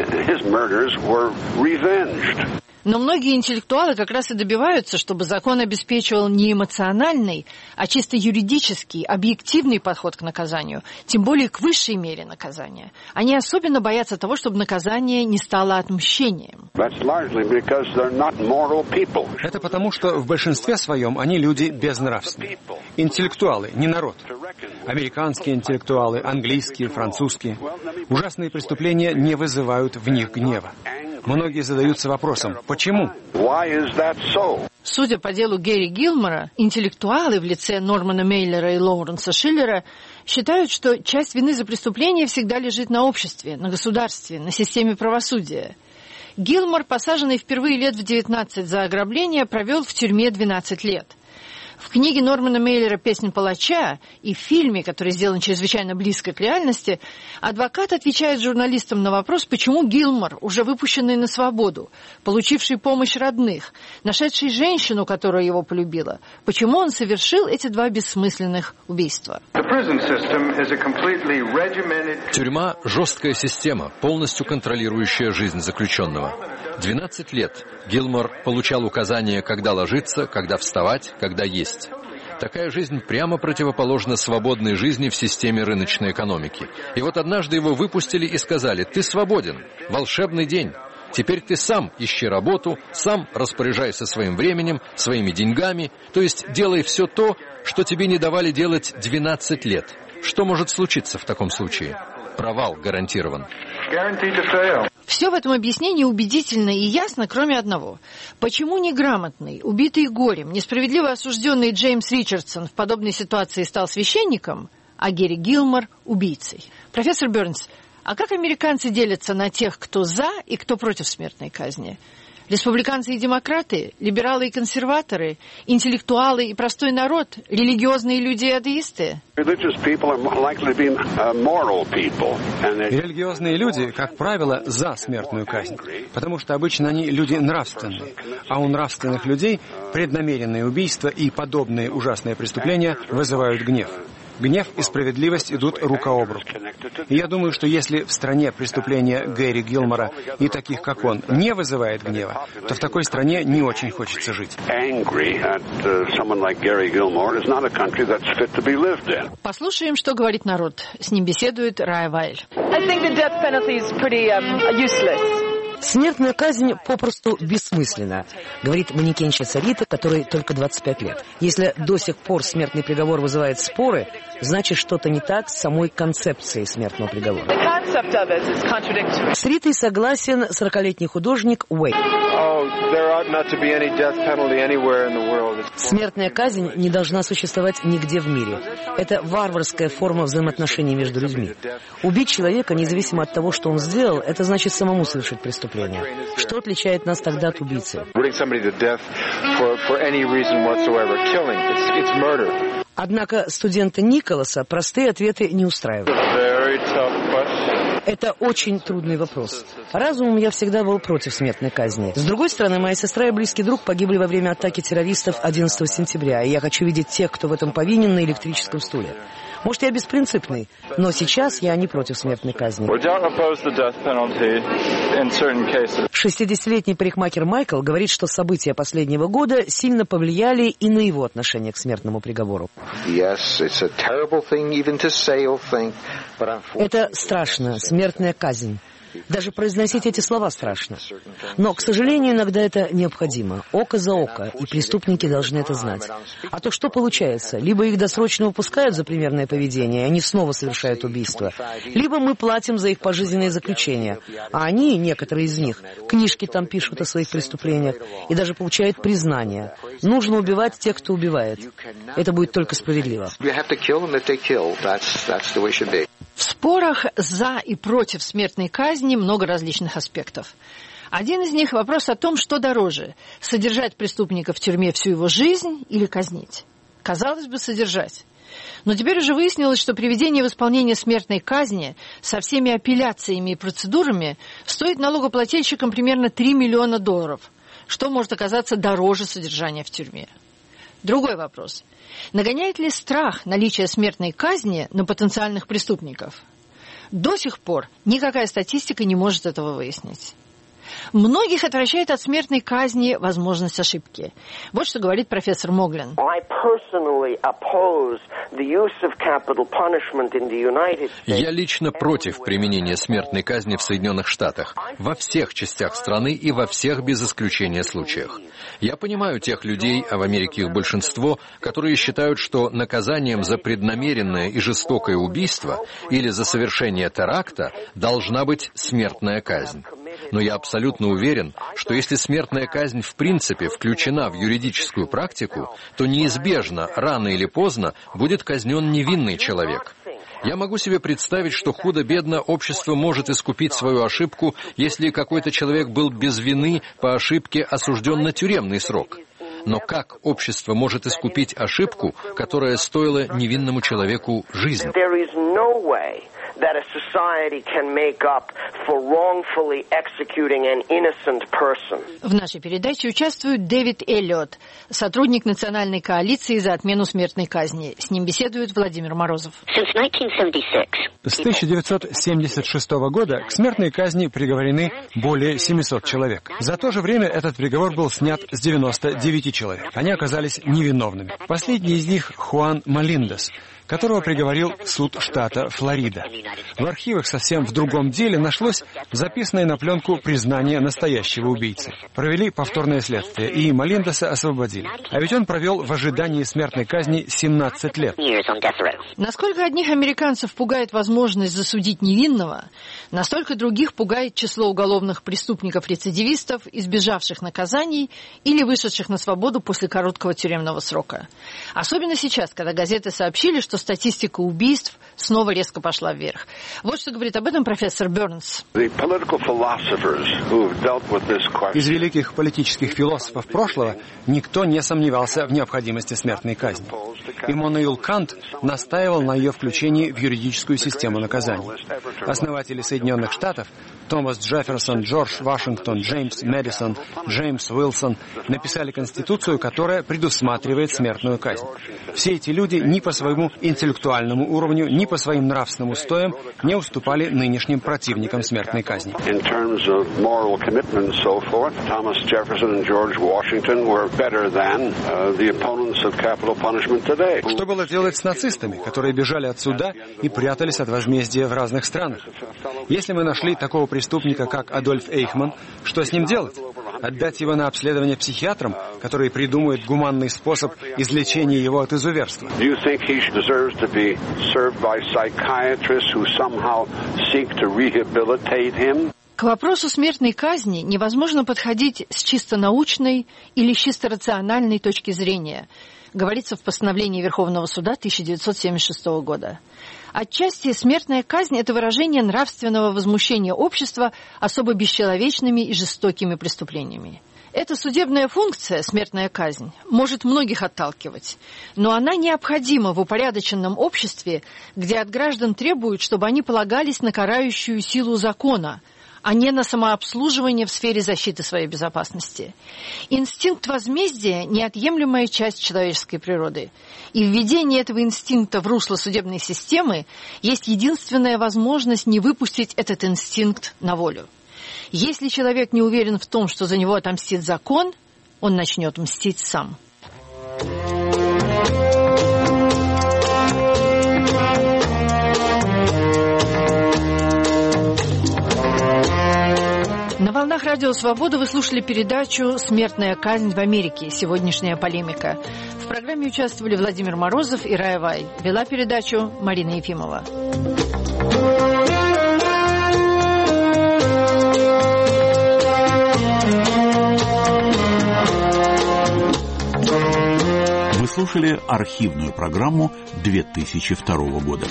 Но многие интеллектуалы как раз и добиваются, чтобы закон обеспечивал не эмоциональный, а чисто юридический, объективный подход к наказанию, тем более к высшей мере наказания. Они особенно боятся того, чтобы наказание не стало отмщением. Это потому, что в большинстве своем они люди безнравственные. Интеллектуалы, не народ. Американские интеллектуалы, английские, французские. Ужасные преступления не вызывают в них гнева. Многие задаются вопросом, почему? Судя по делу Гэри Гилмора, интеллектуалы в лице Нормана Мейлера и Лоуренса Шиллера считают, что часть вины за преступление всегда лежит на обществе, на государстве, на системе правосудия. Гилмор, посаженный впервые лет в 19 за ограбление, провел в тюрьме 12 лет. В книге Нормана Мейлера «Песнь палача» и в фильме, который сделан чрезвычайно близко к реальности, адвокат отвечает журналистам на вопрос, почему Гилмор, уже выпущенный на свободу, получивший помощь родных, нашедший женщину, которая его полюбила, почему он совершил эти 2 бессмысленных убийства. Тюрьма – жесткая система, полностью контролирующая жизнь заключенного. 12 лет Гилмор получал указания, когда ложиться, когда вставать, когда есть. Такая жизнь прямо противоположна свободной жизни в системе рыночной экономики. И вот однажды его выпустили и сказали: «Ты свободен, волшебный день. Теперь ты сам ищи работу, сам распоряжайся своим временем, своими деньгами, то есть делай все то, что тебе не давали делать 12 лет. Что может случиться в таком случае? Провал гарантирован. Все в этом объяснении убедительно и ясно, кроме одного. Почему неграмотный, убитый горем, несправедливо осужденный Джеймс Ричардсон в подобной ситуации стал священником, а Гэри Гилмор – убийцей? Профессор Бернс, а как американцы делятся на тех, кто за и кто против смертной казни? Республиканцы и демократы, либералы и консерваторы, интеллектуалы и простой народ, религиозные люди и атеисты? Религиозные люди, как правило, за смертную казнь, потому что обычно они люди нравственные, а у нравственных людей преднамеренные убийства и подобные ужасные преступления вызывают гнев. Гнев и справедливость идут рука об руку. И я думаю, что если в стране преступления Гэри Гилмора и таких, как он, не вызывает гнева, то в такой стране не очень хочется жить. Послушаем, что говорит народ. С ним беседует Рая Вайль. Смертная казнь попросту бессмысленна, говорит манекенщица Рита, которой только 25 лет. Если до сих пор смертный приговор вызывает споры, значит, что-то не так с самой концепцией смертного приговора. С Ритой согласен 40-летний художник Уэйт. Смертная казнь не должна существовать нигде в мире. Это варварская форма взаимоотношений между людьми. Убить человека, независимо от того, что он сделал, это значит самому совершить преступление. Что отличает нас тогда от убийцы? Однако студента Николаса простые ответы не устраивают. Это очень трудный вопрос. Разумом я всегда был против смертной казни. С другой стороны, моя сестра и близкий друг погибли во время атаки террористов 11 сентября, и я хочу видеть тех, кто в этом повинен, на электрическом стуле. Может, я беспринципный, но сейчас я не против смертной казни. 60-летний парикмахер Майкл говорит, что события последнего года сильно повлияли и на его отношение к смертному приговору. Это страшно, смертная казнь. Даже произносить эти слова страшно. Но, к сожалению, иногда это необходимо. Око за око, и преступники должны это знать. А то что получается? Либо их досрочно выпускают за примерное поведение, и они снова совершают убийство. Либо мы платим за их пожизненное заключение. А они, некоторые из них, книжки там пишут о своих преступлениях и даже получают признание. Нужно убивать тех, кто убивает. Это будет только справедливо. В спорах за и против смертной казни много различных аспектов. Один из них – вопрос о том, что дороже – содержать преступника в тюрьме всю его жизнь или казнить. Казалось бы, содержать. Но теперь уже выяснилось, что приведение в исполнение смертной казни со всеми апелляциями и процедурами стоит налогоплательщикам примерно $3 миллиона, что может оказаться дороже содержания в тюрьме. Другой вопрос. Нагоняет ли страх наличия смертной казни на потенциальных преступников? До сих пор никакая статистика не может этого выяснить. Многих отвращает от смертной казни возможность ошибки. Вот что говорит профессор Моглин. Я лично против применения смертной казни в Соединенных Штатах, во всех частях страны и во всех без исключения случаях. Я понимаю тех людей, а в Америке их большинство, которые считают, что наказанием за преднамеренное и жестокое убийство или за совершение теракта должна быть смертная казнь. Но я абсолютно уверен, что если смертная казнь в принципе включена в юридическую практику, то неизбежно, рано или поздно, будет казнен невинный человек. Я могу себе представить, что худо-бедно общество может искупить свою ошибку, если какой-то человек был без вины по ошибке осужден на тюремный срок. Но как общество может искупить ошибку, которая стоила невинному человеку жизнь? That a society can make up for wrongfully executing an innocent person. В нашей передаче участвует Дэвид Эллиот, сотрудник Национальной коалиции за отмену смертной казни. С ним беседует Владимир Морозов. С 1976 года к смертной казни приговорены более 700 человек. За то же время этот приговор был снят с 99 человек. Они оказались невиновными. Последний из них Хуан Малиндес, которого приговорил суд штата Флорида. В архивах совсем в другом деле нашлось записанное на пленку признание настоящего убийцы. Провели повторное следствие, и Малиндеса освободили. А ведь он провел в ожидании смертной казни 17 лет. Насколько одних американцев пугает возможность засудить невинного, настолько других пугает число уголовных преступников-рецидивистов, избежавших наказаний или вышедших на свободу после короткого тюремного срока. Особенно сейчас, когда газеты сообщили, что статистика убийств снова резко пошла вверх. Вот что говорит об этом профессор Бернс. Из великих политических философов прошлого никто не сомневался в необходимости смертной казни. Иммануил Кант настаивал на ее включении в юридическую систему наказаний. Основатели Соединенных Штатов Томас Джефферсон, Джордж Вашингтон, Джеймс Мэдисон, Джеймс Уилсон написали Конституцию, которая предусматривает смертную казнь. Все эти люди ни по своему интеллектуальному уровню, ни по своим нравственным устоям не уступали нынешним противникам смертной казни. Что было делать с нацистами, которые бежали от суда и прятались от возмездия в разных странах? Если мы нашли такого преступника, как Адольф Эйхман, что с ним делать? Отдать его на обследование психиатрам, которые придумают гуманный способ излечения его от изуверства? К вопросу смертной казни невозможно подходить с чисто научной или с чисто рациональной точки зрения, говорится в постановлении Верховного суда 1976 года. Отчасти смертная казнь – это выражение нравственного возмущения общества особо бесчеловечными и жестокими преступлениями. Эта судебная функция, смертная казнь, может многих отталкивать, но она необходима в упорядоченном обществе, где от граждан требуют, чтобы они полагались на карающую силу закона, а не на самообслуживание в сфере защиты своей безопасности. Инстинкт возмездия – неотъемлемая часть человеческой природы. И введение этого инстинкта в русло судебной системы есть единственная возможность не выпустить этот инстинкт на волю. Если человек не уверен в том, что за него отомстит закон, он начнет мстить сам. На волнах Радио Свобода вы слушали передачу «Смертная казнь в Америке. Сегодняшняя полемика». В программе участвовали Владимир Морозов и Рая Вай. Вела передачу Марина Ефимова. Вы слушали архивную программу 2002 года.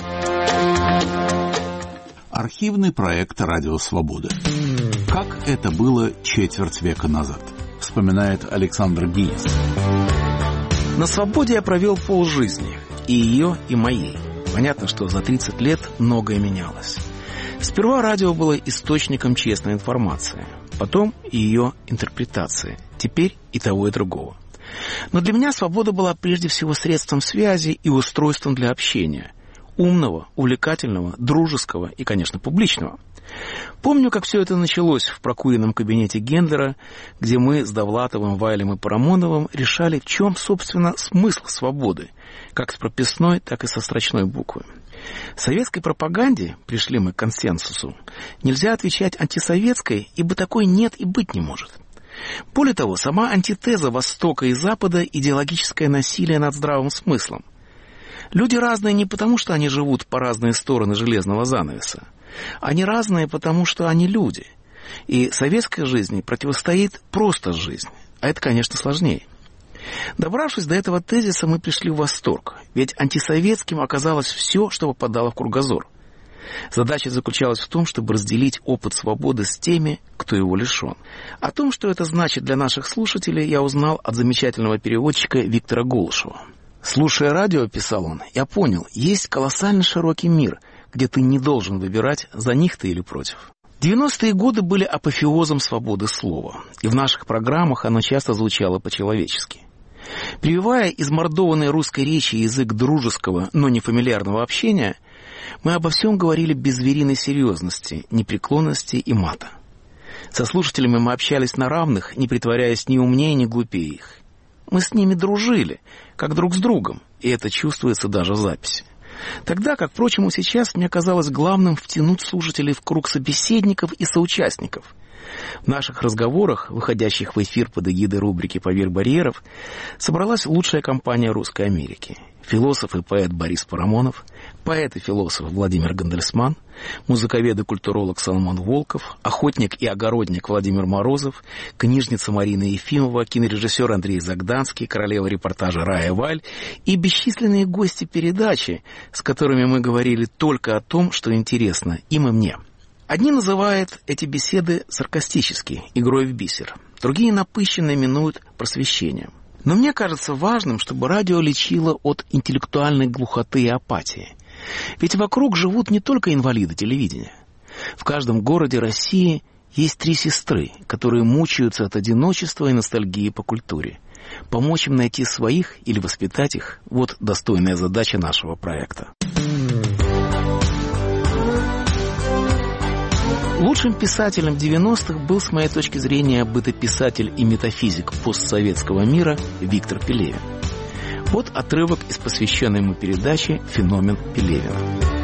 Архивный проект «Радио Свобода». Как это было четверть века назад, вспоминает Александр Гинис. На свободе я провел полжизни, и ее, и моей. Понятно, что за 30 лет многое менялось. Сперва радио было источником честной информации, потом ее интерпретации, теперь и того, и другого. Но для меня свобода была прежде всего средством связи и устройством для общения. Умного, увлекательного, дружеского и, конечно, публичного. Помню, как все это началось в прокуренном кабинете Гендлера, где мы с Довлатовым, Вайлем и Парамоновым решали, в чем, собственно, смысл свободы, как с прописной, так и со строчной буквы. Советской пропаганде, пришли мы к консенсусу, нельзя отвечать антисоветской, ибо такой нет и быть не может. Более того, сама антитеза Востока и Запада – идеологическое насилие над здравым смыслом. Люди разные не потому, что они живут по разные стороны железного занавеса. Они разные, потому что они люди. И советской жизни противостоит просто жизнь. А это, конечно, сложнее. Добравшись до этого тезиса, мы пришли в восторг. Ведь антисоветским оказалось все, что попадало в кругозор. Задача заключалась в том, чтобы разделить опыт свободы с теми, кто его лишен. О том, что это значит для наших слушателей, я узнал от замечательного переводчика Виктора Голышева. «Слушая радио, — писал он, — я понял, есть колоссально широкий мир, где ты не должен выбирать, за них ты или против». 90-е годы были апофеозом свободы слова, и в наших программах оно часто звучало по-человечески. Прививая измордованной русской речи язык дружеского, но не фамильярного общения, мы обо всем говорили без звериной серьезности, непреклонности и мата. Со слушателями мы общались на равных, не притворяясь ни умнее, ни глупее их. Мы с ними дружили, как друг с другом, и это чувствуется даже в записи. Тогда, как, впрочем, и сейчас, мне казалось главным втянуть слушателей в круг собеседников и соучастников. В наших разговорах, выходящих в эфир под эгидой рубрики «Поверх барьеров», собралась лучшая компания Русской Америки. Философ и поэт Борис Парамонов, поэт и философ Владимир Гандельсман, музыковед и культуролог Соломон Волков, охотник и огородник Владимир Морозов, книжница Марина Ефимова, кинорежиссер Андрей Загданский, королева репортажа Рая Валь и бесчисленные гости передачи, с которыми мы говорили только о том, что интересно им и мне. Одни называют эти беседы саркастически, игрой в бисер, другие напыщенно именуют просвещением. Но мне кажется важным, чтобы радио лечило от интеллектуальной глухоты и апатии. Ведь вокруг живут не только инвалиды телевидения. В каждом городе России есть 3 сестры, которые мучаются от одиночества и ностальгии по культуре. Помочь им найти своих или воспитать их – вот достойная задача нашего проекта. Лучшим писателем 90-х был, с моей точки зрения, бытописатель и метафизик постсоветского мира Виктор Пелевин. Вот отрывок из посвященной ему передачи «Феномен Пелевина».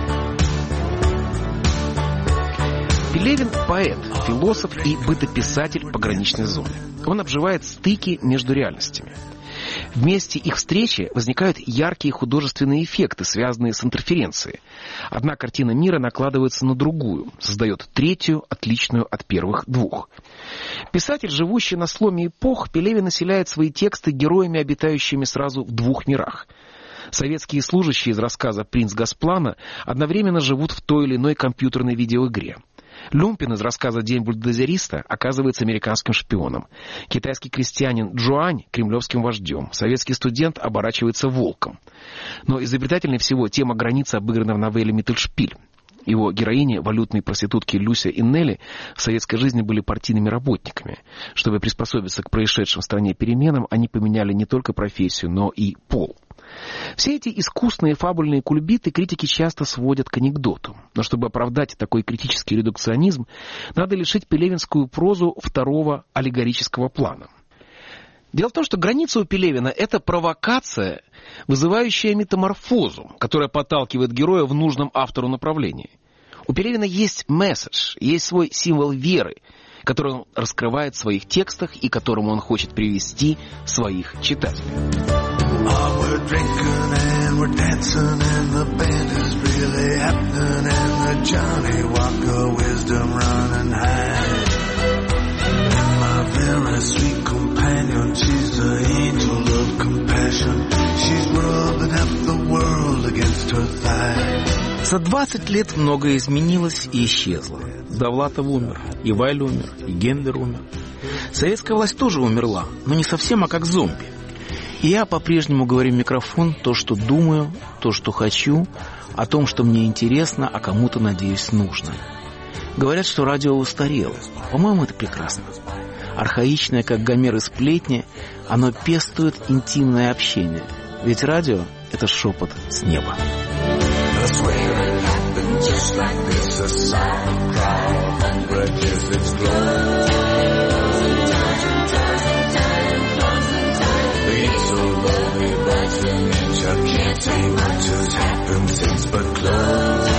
Пелевин – поэт, философ и бытописатель пограничной зоны. Он обживает стыки между реальностями. В месте их встречи возникают яркие художественные эффекты, связанные с интерференцией. Одна картина мира накладывается на другую, создает третью, отличную от первых 2. Писатель, живущий на сломе эпох, Пелевин населяет свои тексты героями, обитающими сразу в 2 мирах. Советские служащие из рассказа «Принц Госплана» одновременно живут в той или иной компьютерной видеоигре. Люмпин из рассказа «День бульдозериста» оказывается американским шпионом. Китайский крестьянин Джуань – кремлевским вождем. Советский студент оборачивается волком. Но изобретательнее всего тема границы обыграна в новелле «Миттельшпиль». Его героини, валютные проститутки Люся и Нелли, в советской жизни были партийными работниками. Чтобы приспособиться к происшедшим в стране переменам, они поменяли не только профессию, но и пол. Все эти искусные фабульные кульбиты критики часто сводят к анекдоту. Но чтобы оправдать такой критический редукционизм, надо лишить пелевинскую прозу 2-го аллегорического плана. Дело в том, что граница у Пелевина – это провокация, вызывающая метаморфозу, которая подталкивает героя в нужном автору направлении. У Пелевина есть месседж, есть свой символ веры, который он раскрывает в своих текстах и к которому он хочет привести своих читателей. Oh, we're drinking and we're dancing and the band is really happening and the Johnny Walker wisdom running high. And my very sweet companion, she's the angel of compassion. She's rubbing up the world against her thigh. За 20 лет многое изменилось и исчезло. Довлатов умер, и Вайль умер, и Гендер умер. Советская власть тоже умерла, но не совсем, а как зомби. И я по-прежнему говорю в микрофон то, что думаю, то, что хочу, о том, что мне интересно, а кому-то, надеюсь, нужно. Говорят, что радио устарело. По-моему, это прекрасно. Архаичное, как Гомер и сплетни, оно пестует интимное общение. Ведь радио — это шепот с неба. Can't say much has happened since but close.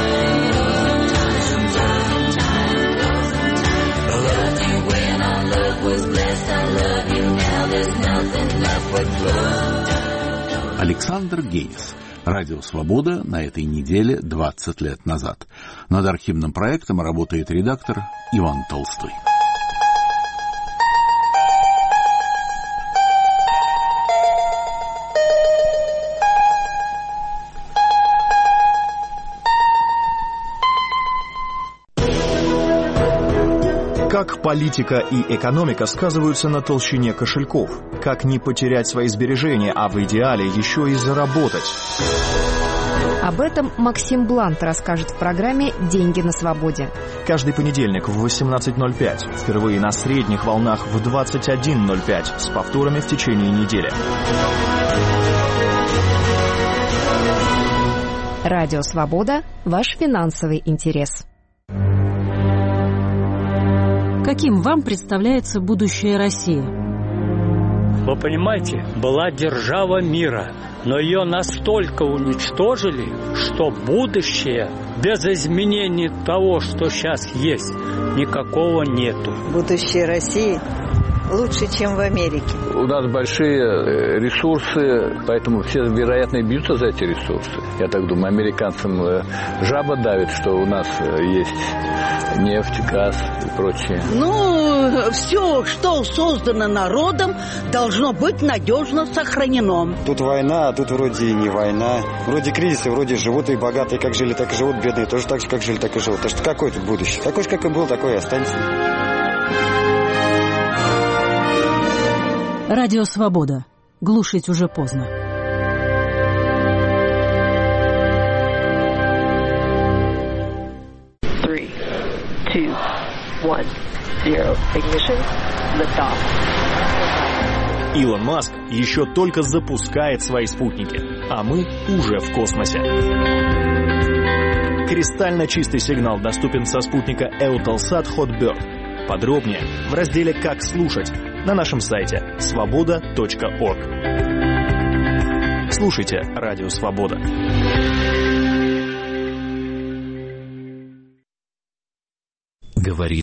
I loved you when our love was blessed. I love you now. There's nothing left but close. Александр Гейнс. Радио «Свобода» на этой неделе 20 лет назад. Над архивным проектом работает редактор Иван Толстой. Как политика и экономика сказываются на толщине кошельков? Как не потерять свои сбережения, а в идеале еще и заработать? Об этом Максим Блант расскажет в программе «Деньги на свободе». Каждый понедельник в 18:05. Впервые на средних волнах в 21:05. С повторами в течение недели. Радио «Свобода» – ваш финансовый интерес. Каким вам представляется будущее России? Вы понимаете, была держава мира, но ее настолько уничтожили, что будущее без изменений того, что сейчас есть, никакого нету. Будущее России лучше, чем в Америке. У нас большие ресурсы, поэтому все, вероятно, бьются за эти ресурсы. Я так думаю, американцам жаба давит, что у нас есть нефть, газ и прочее. Ну, все, что создано народом, должно быть надежно сохранено. Тут война, а тут вроде и не война. Вроде кризисы, вроде живут и богатые как жили, так и живут, бедные тоже так же, как жили, так и живут. Так что какое тут будущее? Такой же, как и был, такой и останется. Радио «Свобода». Глушить уже поздно. Илон Маск еще только запускает свои спутники, а мы уже в космосе. Кристально чистый сигнал доступен со спутника Eutelsat Hotbird. Подробнее в разделе «Как слушать» на нашем сайте svoboda.org. Слушайте Радио Свобода. Говорит